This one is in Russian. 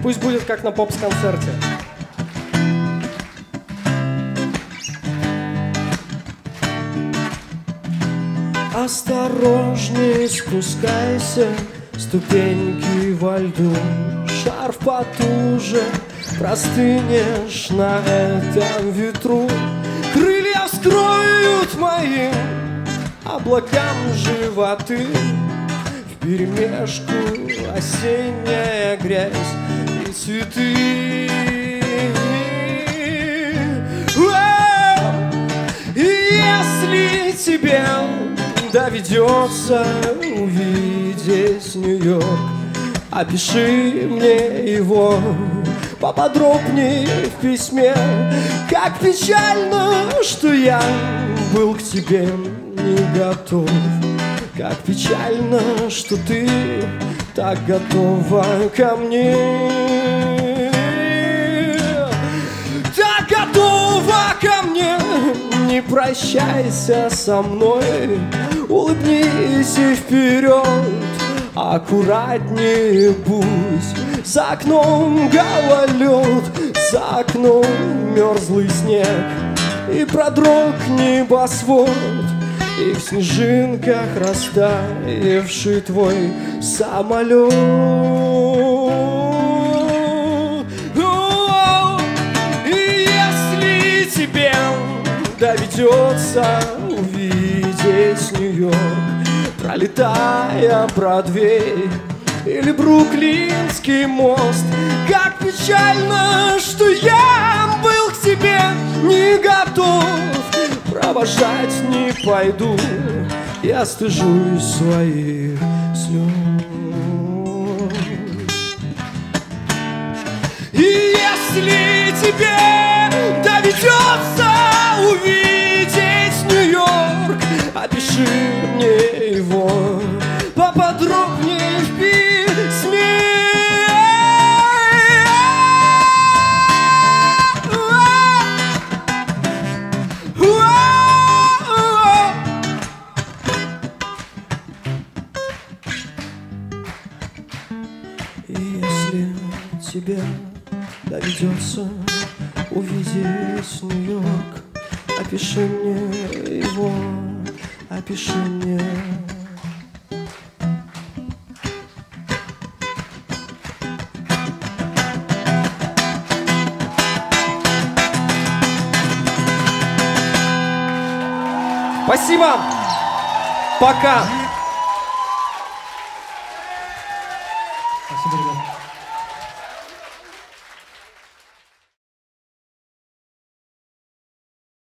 Пусть будет как на попс-концерте. Осторожней спускайся, ступеньки во льду, шарф потуже, простынешь на этом ветру. Крылья вскроют моим облакам животы, вперемешку осенняя грязь и цветы. И если тебе доведется увидеть Нью-Йорк, опиши мне его поподробнее в письме. Как печально, что я был к тебе не готов. Как печально, что ты так готова ко мне. Так готова ко мне. Не прощайся со мной, улыбнись и вперед. Аккуратнее будь, за окном гололед, за окном мерзлый снег, и продрог небосвод, и в снежинках растаявший твой самолет. И если тебе доведется увидеть Нью-Йорк, пролетая Бродвей или Бруклинский мост, как печально, что я был к тебе не готов. Провожать не пойду, я стыжусь своих слез. И если тебе доведется увидеть Нью-Йорк, опиши мне его поподробнее в письме. И если тебе доведется увидеть Нью-Йорк, опиши мне его, опиши мне. Спасибо. Пока. Спасибо, ребята.